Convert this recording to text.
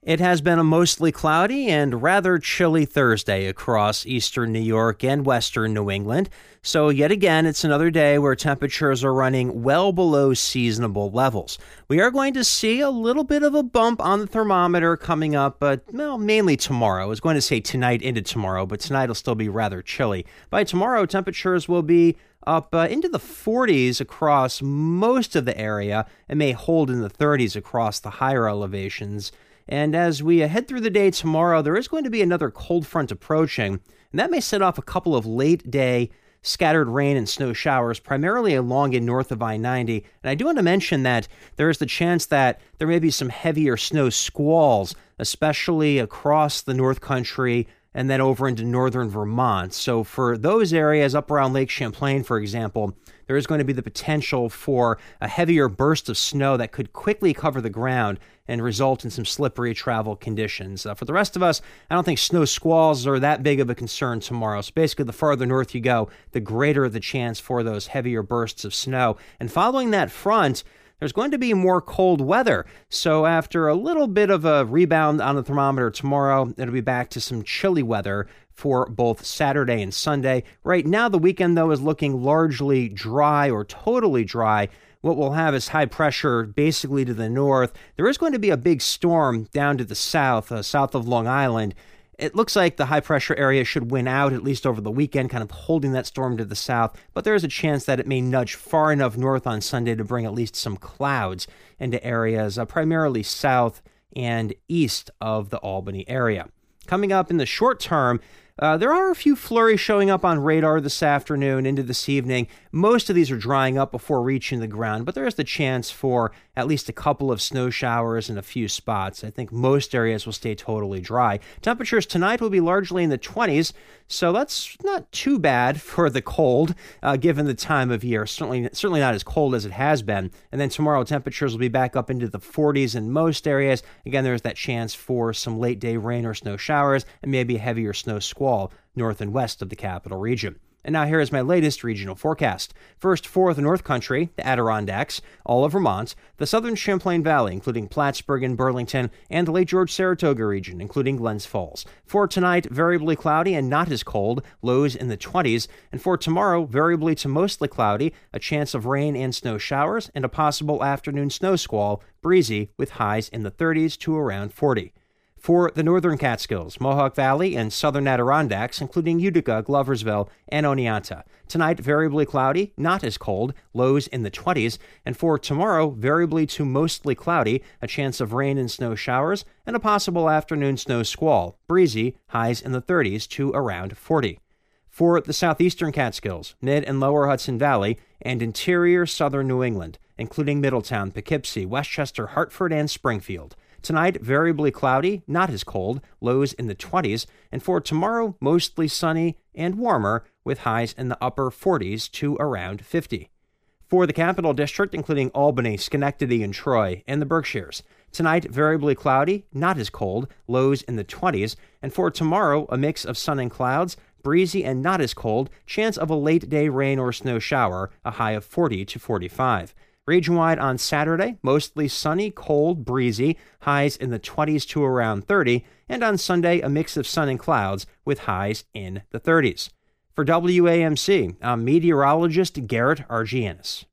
It has been a mostly cloudy and rather chilly Thursday across eastern New York and western New England. So yet again, it's another day where temperatures are running well below seasonable levels. We are going to see a little bit of a bump on the thermometer coming up, but mainly tomorrow. I was going to say tonight into tomorrow, but tonight will still be rather chilly. By tomorrow, temperatures will be up into the 40s across most of the area and may hold in the 30s across the higher elevations. And as we head through the day tomorrow, there is going to be another cold front approaching, and that may set off a couple of late-day scattered rain and snow showers, primarily along and north of I-90. And I do want to mention that there is the chance that there may be some heavier snow squalls, especially across the North Country and then over into northern Vermont. So for those areas up around Lake Champlain, for example, there is going to be the potential for a heavier burst of snow that could quickly cover the ground and result in some slippery travel conditions. For the rest of us, I don't think snow squalls are that big of a concern tomorrow. So basically, the farther north you go, the greater the chance for those heavier bursts of snow. And following that front, there's going to be more cold weather. So after a little bit of a rebound on the thermometer tomorrow, it'll be back to some chilly weather for both Saturday and Sunday. Right now, the weekend, though, is looking largely dry or totally dry. What we'll have is high pressure basically to the north. There is going to be a big storm down to the south, south of Long Island. It looks like the high pressure area should win out, at least over the weekend, kind of holding that storm to the south, but there is a chance that it may nudge far enough north on Sunday to bring at least some clouds into areas primarily south and east of the Albany area. Coming up in the short term, there are a few flurries showing up on radar this afternoon into this evening. Most of these are drying up before reaching the ground, but there is the chance for at least a couple of snow showers in a few spots. I think most areas will stay totally dry. Temperatures tonight will be largely in the 20s, so that's not too bad for the cold, given the time of year. Certainly not as cold as it has been. And then tomorrow, temperatures will be back up into the 40s in most areas. Again, there's that chance for some late-day rain or snow showers and maybe a heavier snow squall north and west of the capital region. And now here is my latest regional forecast. First, for the North Country, the Adirondacks, all of Vermont, the southern Champlain Valley, including Plattsburgh and Burlington, and the Lake George-Saratoga region, including Glens Falls. For tonight, variably cloudy and not as cold, lows in the 20s. And for tomorrow, variably to mostly cloudy, a chance of rain and snow showers, and a possible afternoon snow squall, breezy, with highs in the 30s to around 40. For the northern Catskills, Mohawk Valley, and southern Adirondacks, including Utica, Gloversville, and Oneonta. Tonight, variably cloudy, not as cold, lows in the 20s. And for tomorrow, variably to mostly cloudy, a chance of rain and snow showers, and a possible afternoon snow squall, breezy, highs in the 30s to around 40. For the southeastern Catskills, mid and lower Hudson Valley, and interior southern New England, including Middletown, Poughkeepsie, Westchester, Hartford, and Springfield. Tonight, variably cloudy, not as cold, lows in the 20s, and for tomorrow, mostly sunny and warmer, with highs in the upper 40s to around 50. For the Capital District, including Albany, Schenectady, and Troy, and the Berkshires, tonight, variably cloudy, not as cold, lows in the 20s, and for tomorrow, a mix of sun and clouds, breezy and not as cold, chance of a late-day rain or snow shower, a high of 40 to 45. Region-wide on Saturday, mostly sunny, cold, breezy, highs in the 20s to around 30, and on Sunday, a mix of sun and clouds with highs in the 30s. For WAMC, I'm meteorologist Garrett Argianis.